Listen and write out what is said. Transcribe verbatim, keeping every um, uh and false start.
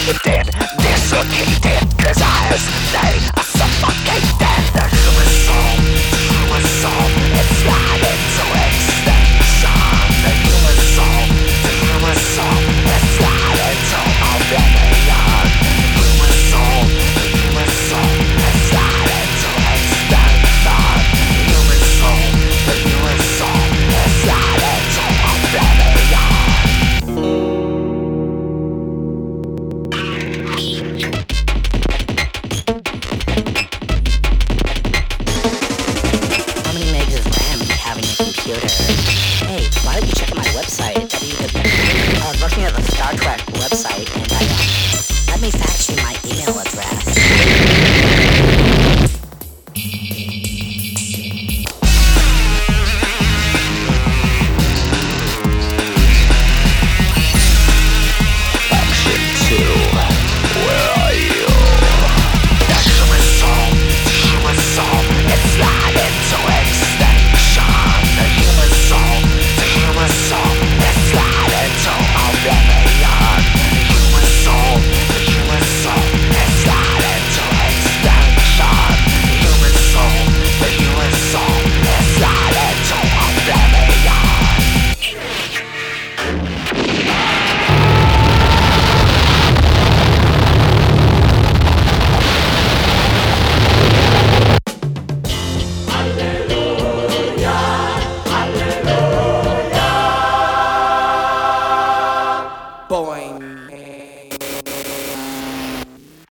Dead, dislocated desires, they are suffocated. The human soul, the human soul, it's not into extinction. The human soul, the human soul, it's not into oblivion. The human soul, the human soul, it's not into extinction. The human soul, the human soul, it's not into oblivion. How many megs of RAM do you have in your computer? Hey, why don't you check out my website at w w w. I was looking at the Star Trek website and I, uh, let me fax you my email address. Action two, where are you? The human soul, the human soul, it's not into extinction. The human soul, the human soul, it's not into oblivion. The human soul, the human soul, it's not into extinction. The human soul, the human soul, it's not into oblivion. Boing.